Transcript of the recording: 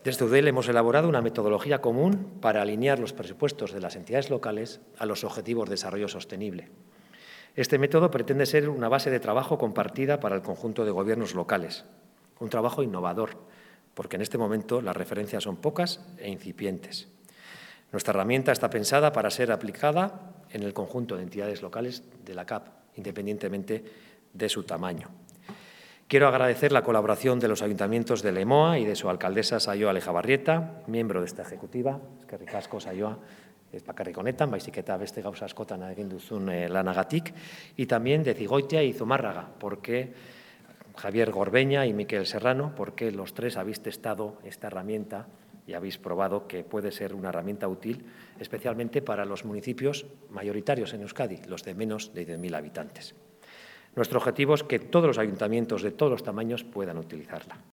Desde Eudel hemos elaborado una metodología común para alinear los presupuestos de las entidades locales a los objetivos de desarrollo sostenible. Este método pretende ser una base de trabajo compartida para el conjunto de gobiernos locales, un trabajo innovador, porque en este momento las referencias son pocas e incipientes. Nuestra herramienta está pensada para ser aplicada en el conjunto de entidades locales de la CAP, independientemente de su tamaño. Quiero agradecer la colaboración de los ayuntamientos de Lemoa y de su alcaldesa Saioa Lejabarrieta, miembro de esta ejecutiva. Eskerrik asko, Saioa, ez bakarrik honetan, baizik eta beste gauza askotan egin duzun lanagatik, y también de Zigoitia y Zumárraga, porque Javier Gorbeña y Miquel Serrano, porque los tres habéis testado esta herramienta y habéis probado que puede ser una herramienta útil, especialmente para los municipios mayoritarios en Euskadi, los de menos de 10.000 habitantes. Nuestro objetivo es que todos los ayuntamientos de todos los tamaños puedan utilizarla.